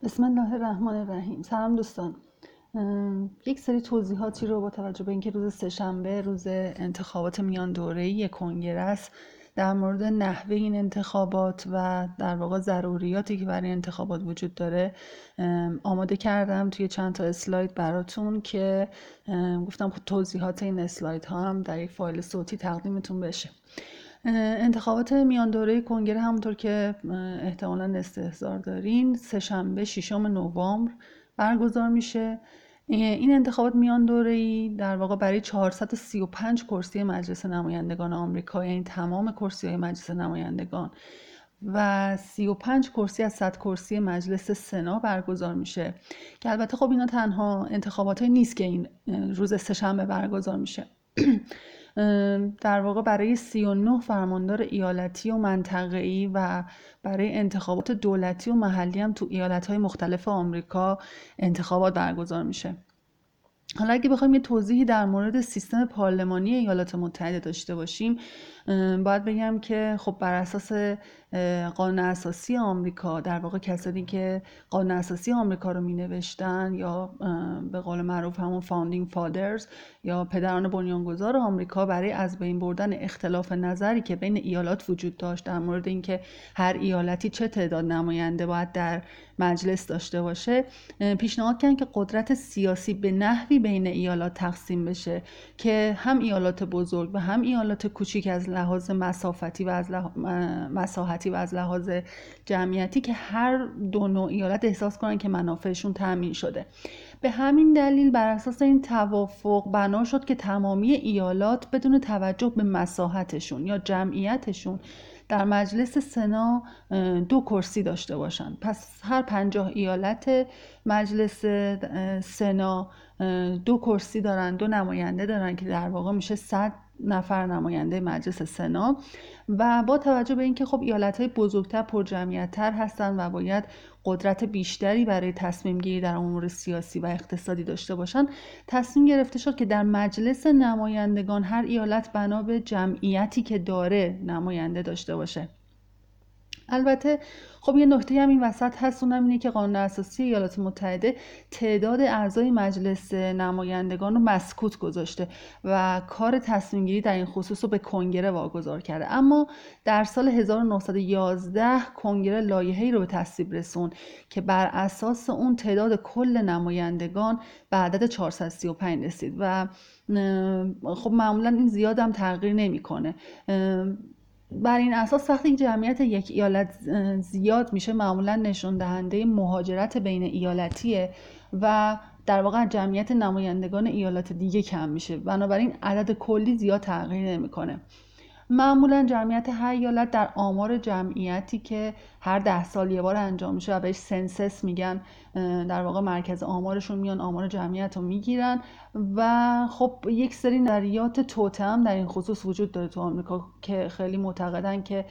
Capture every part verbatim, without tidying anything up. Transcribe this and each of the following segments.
بسم الله الرحمن الرحیم. سلام دوستان. ام، یک سری توضیحاتی رو با توجه به اینکه روز سه‌شنبه روز انتخابات میان دوره‌ای کنگره است در مورد نحوه این انتخابات و در واقع ضروریاتی که برای انتخابات وجود داره ام، آماده کردم توی چند تا اسلاید براتون که ام، گفتم خب توضیحات این اسلاید ها هم در یک فایل صوتی تقدیمتون بشه. انتخابات میان دوره کنگره همونطور که احتمالاً استحضار دارین سه‌شنبه ششم نوامبر برگزار میشه. این انتخابات میان دوره‌ای در واقع برای چهارصد و سی و پنج کرسی مجلس نمایندگان آمریکا، یعنی تمام کرسی‌های مجلس نمایندگان و سی و پنج کرسی از صد کرسی مجلس سنا برگزار میشه که البته خب اینا تنها انتخابات‌های نیست که این روز سه‌شنبه برگزار میشه. در واقع برای سی و نه فرماندار ایالتی و منطقه‌ای و برای انتخابات دولتی و محلی هم تو ایالت‌های مختلف آمریکا انتخابات برگزار میشه. حالا اگه بخوایم یه توضیحی در مورد سیستم پارلمانی ایالات متحده داشته باشیم، باید بگم که خب بر اساس قانون اساسی آمریکا، در واقع کسانی که قانون اساسی آمریکا رو می نوشتن یا به قول معروف همون فاوندینگ فادرز یا پدران بنیانگذار آمریکا، برای از بین بردن اختلاف نظری که بین ایالات وجود داشت در مورد اینکه هر ایالتی چه تعداد نماینده باید در مجلس داشته باشه، پیشنهاد کردن که قدرت سیاسی به نحوی بین ایالات تقسیم بشه که هم ایالات بزرگ و هم ایالات کوچیک از لحاظ مسافتی و از لحاظ مساحتی و از لحاظ جمعیتی که هر دو نوع ایالت احساس کنن که منافعشون تامین شده. به همین دلیل بر اساس این توافق بنا شد که تمامی ایالات بدون توجه به مساحتشون یا جمعیتشون در مجلس سنا دو کرسی داشته باشن. پس هر پنجاه ایالت مجلس سنا دو کرسی دارن، دو نماینده دارن که در واقع میشه صد نفر نماینده مجلس سنا. و با توجه به اینکه خب ایالت‌های بزرگتر پرجمعیت‌تر هستن و باید قدرت بیشتری برای تصمیم گیری در امور سیاسی و اقتصادی داشته باشن، تصمیم گرفته شد که در مجلس نمایندگان هر ایالت بنا به جمعیتی که داره نماینده داشته باشه. البته خب یه نکته هم این وسط هست، اونم اینه که قانون اساسی ایالات متحده تعداد اعضای مجلس نمایندگان رو مسکوت گذاشته و کار تصمیم گیری در این خصوص رو به کنگره واگذار کرده. اما در سال هزار و نهصد و یازده کنگره لایحه‌ای رو به تصویب رسون که بر اساس اون تعداد کل نمایندگان به عدد چهارصد و سی و پنج رسید و خب معمولا این زیاد هم تغییر نمی‌کنه. بر این اساس وقتی جمعیت یک ایالت زیاد میشه معمولا نشون دهنده مهاجرت بین ایالتیه و در واقع جمعیت نمایندگان ایالات دیگه کم میشه، بنابراین عدد کلی زیاد تغییر نمیکنه. معمولا جمعیت هر ایالت در آمار جمعیتی که هر ده سال یه بار انجام میشه و بهش سنسس میگن، در واقع مرکز آمارشون میان آمار جمعیت رو میگیرن و خب یک سری نظریات توطئه در این خصوص وجود داره تو آمریکا که خیلی معتقدن که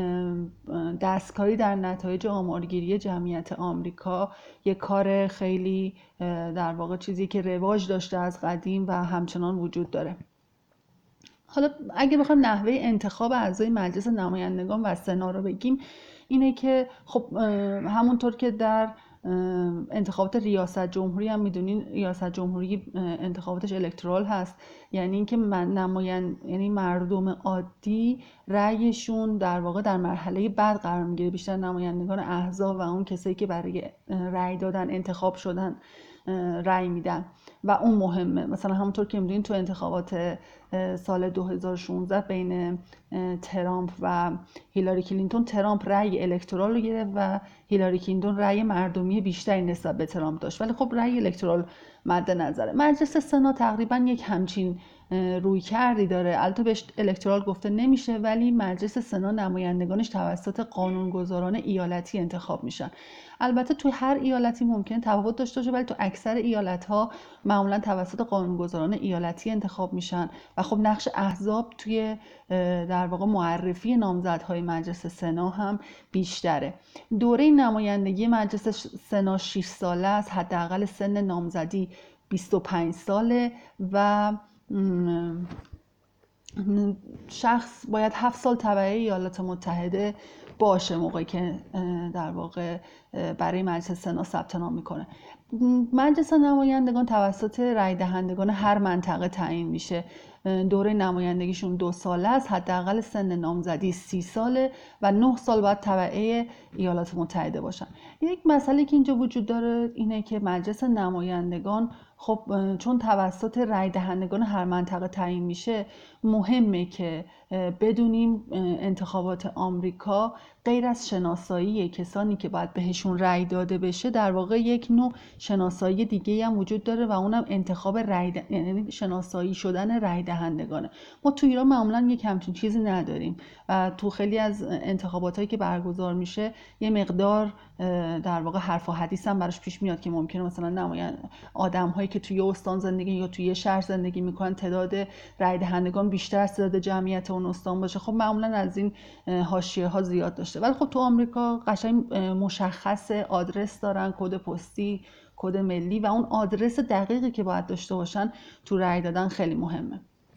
دستکاری در نتایج آمارگیری جمعیت آمریکا یک کار خیلی در واقع چیزی که رواج داشته از قدیم و همچنان وجود داره. حالا اگه بخوایم نحوه انتخاب اعضای مجلس نمایندگان و سنا رو بگیم، اینه که خب همونطور که در انتخابات ریاست جمهوری هم میدونین، ریاست جمهوری انتخاباتش الکترال هست، یعنی اینکه من نمایند یعنی مردم عادی رأیشون در واقع در مرحله بعد قرار میگیره. بیشتر نمایندگان احزاب و اون کسایی که برای رأی دادن انتخاب شدن رأی میدن و اون مهمه. مثلا همونطور که میدونین تو انتخابات سال دو هزار و شانزده بین ترامپ و هیلاری کلینتون، ترامپ رأی الکترال رو گرفت و هیلاری کلینتون رأی مردمی بیشتری نسبت به ترامپ داشت، ولی خب رأی الکترال مد نظره. مجلس سنا تقریبا یک همچین روی کردی داره، البته بهش الکترال گفته نمیشه، ولی مجلس سنا نمایندگانش توسط قانونگذاران ایالتی انتخاب میشن. البته تو هر ایالتی ممکن تفاوت داشته باشه، ولی تو اکثر ایالت‌ها معمولا توسط قانونگذاران ایالتی انتخاب میشن و خب نقش احزاب توی در واقع معرفی نامزدهای مجلس سنا هم بیشتره. دوره نمایندگی مجلس سنا شش ساله است، حداقل سن نامزدی بیست و پنج ساله و شخص باید هفت سال تبعه ایالات متحده باشه موقعی که در واقع برای مجلس سنا ثبت نام میکنه. مجلس نمایندگان توسط رای دهندگان هر منطقه تعیین میشه. دوره نمایندگیشون دو ساله است، حداقل سن نامزدی سی ساله و نه سال باید تبعه ایالات متحده باشن. یک مسئله که اینجا وجود داره اینه که مجلس نمایندگان خب چون توسط رای دهندگان هر منطقه تعیین میشه، مهمه که بدونیم انتخابات آمریکا غیر از شناسایی کسانی که باید بهشون رای داده بشه، در واقع یک نوع شناسایی دیگه هم وجود داره و اونم انتخاب رای ده... یعنی شناسایی شدن رای دهندگانه. ما تو ایران معمولا یک همچین چیزی نداریم و تو خیلی از انتخاباتایی که برگزار میشه یه مقدار در واقع حرف و حدیث هم براش پیش میاد که ممکنه مثلا نماینده آدم‌هایی که توی استان زندگی یا توی شهر زندگی میکنن تعداد رای دهندگان بیشتر از تعداد جمعیت اون استان باشه. خب معمولا از این حاشیه‌ها زیاد داشته، ولی خب تو آمریکا قشنگ مشخص آدرس دارن، کد پستی، کد ملی و اون آدرس دقیقی که باید داشته باشن تو رای دادن خیلی مهمه.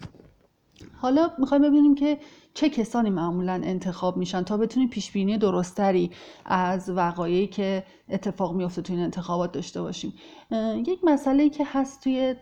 حالا میخوایم ببینیم که چه کسانی معمولا انتخاب میشن تا بتونیم پیش بینی درستری از وقایعی که اتفاق میفته تو این انتخابات داشته باشیم. یک مسئله‌ای که هست توی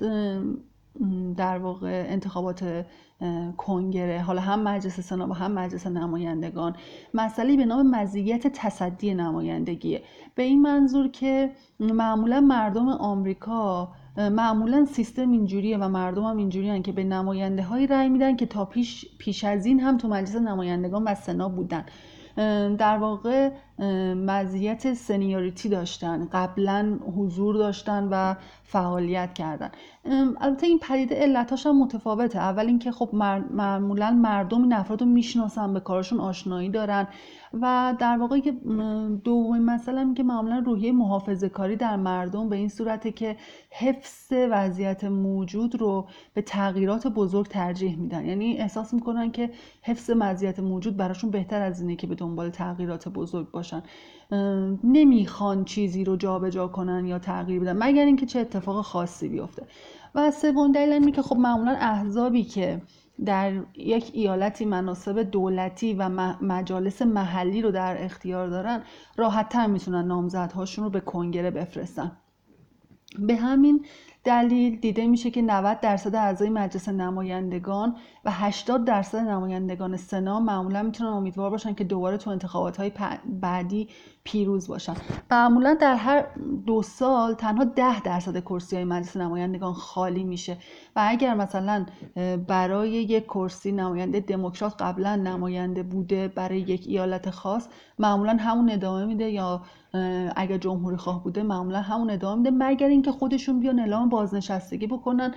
در واقع انتخابات کنگره، حالا هم مجلس سنا و هم مجلس نمایندگان، مسئله به نام مزیت تصدی نمایندگیه. به این منظور که معمولا مردم آمریکا معمولا سیستم اینجوریه و مردم هم اینجوری هن که به نماینده هایی رأی میدن که تا پیش, پیش از این هم تو مجلس نمایندگان و سنا بودن. در واقع مزیت سنیوریتی داشتن، قبلا حضور داشتن و فعالیت کردن. البته این پدیده علتاش هم متفاوته. اول اینکه خب معمولا مردم این افراد رو میشناسن، به کارشون آشنایی دارن و در واقع که دومین مسئله این که معمولا روحیه محافظه‌کاری در مردم به این صورته که حفظ وضعیت موجود رو به تغییرات بزرگ ترجیح میدن. یعنی احساس میکنن که حفظ وضعیت موجود براشون بهتر از اینه که به دنبال تغییرات بزرگ باشن. نمیخوان چیزی رو جابجا کنن یا تغییر بدن مگر اینکه چه اتفاق خاصی بیفته. و سوم دلیل اینه که خب معمولا احزابی که در یک ایالتی مناصب دولتی و مجالس محلی رو در اختیار دارن راحت‌تر میتونن نامزدهاشون رو به کنگره بفرستن. به همین دلیل دیده میشه که نود درصد اعضای مجلس نمایندگان و هشتاد درصد نمایندگان سنا معمولا میتونن امیدوار باشن که دوباره تو انتخابات‌های بعدی پیروز باشن. معمولا در هر دو سال تنها ده درصد کرسی‌های مجلس نمایندگان خالی میشه و اگر مثلا برای یک کرسی نماینده دموکرات قبلا نماینده بوده برای یک ایالت خاص، معمولا همون ادامه میده، یا اگر جمهوری خواه بوده معمولا همون ادامه میده، مگر اینکه خودشون بیان اعلام بازنشستگی بکنن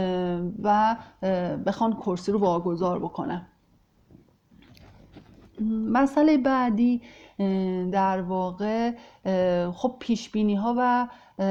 و بخوان کرسی رو واگذار بکنن. مسئله بعدی در واقع خب پیشبینی ها و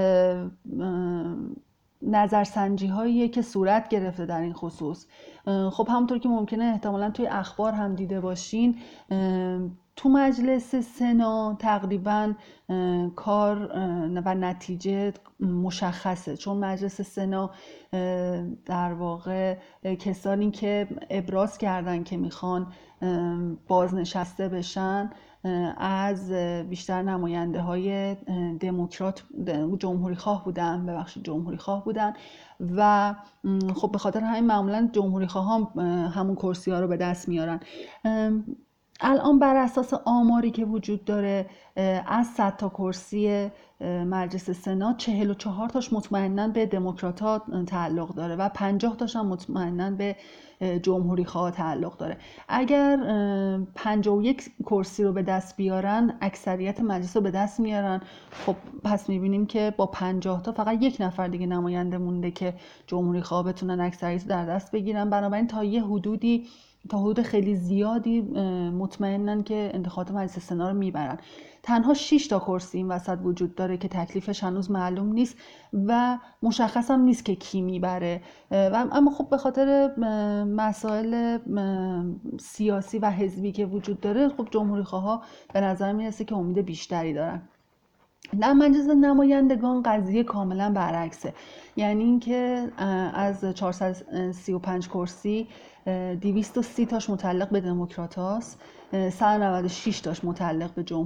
نظرسنجی هاییه که صورت گرفته در این خصوص. خب همونطور که ممکنه احتمالاً توی اخبار هم دیده باشین، تو مجلس سنا تقریباً کار و نتیجه مشخصه، چون مجلس سنا در واقع کسانی که ابراز کردن که میخوان بازنشسته بشن از بیشتر نماینده های دموکرات جمهوری خواه بودن ببخشید جمهوری خواه بودن و خب به خاطر همین معمولا جمهوری خواه هم همون کرسی ها رو به دست میارن. الان بر اساس آماری که وجود داره از صد تا کرسی مجلس سنا چهل و چهار تاش مطمئناً به دموکرات‌ها تعلق داره و پنجاه تاش هم مطمئناً به جمهوری خواه تعلق داره. اگر پنجاه و یک کرسی رو به دست بیارن، اکثریت مجلس رو به دست میارن، خب پس میبینیم که با پنجاه تا فقط یک نفر دیگه نماینده مونده که جمهوری خواه بتونن اکثریت در دست بگیرن. بنابراین تا یه حدودی تا حدود خیلی زیادی مطمئنن که انتخابات مجلس سنا رو میبرن. تنها شش تا کرسی این وسط وجود داره که تکلیفش هنوز معلوم نیست و مشخص هم نیست که کی میبره و اما خب به خاطر مسائل سیاسی و حزبی که وجود داره خب جمهوری خواها به نظر میرسه که امید بیشتری دارن. در مجلس نمایندگان قضیه کاملا برعکسه، یعنی اینکه از چهارصد و سی و پنج کرسی دویست و سی تاش متعلق به دموکرات هاست، صد و نود و شش تاش متعلق به جمهوری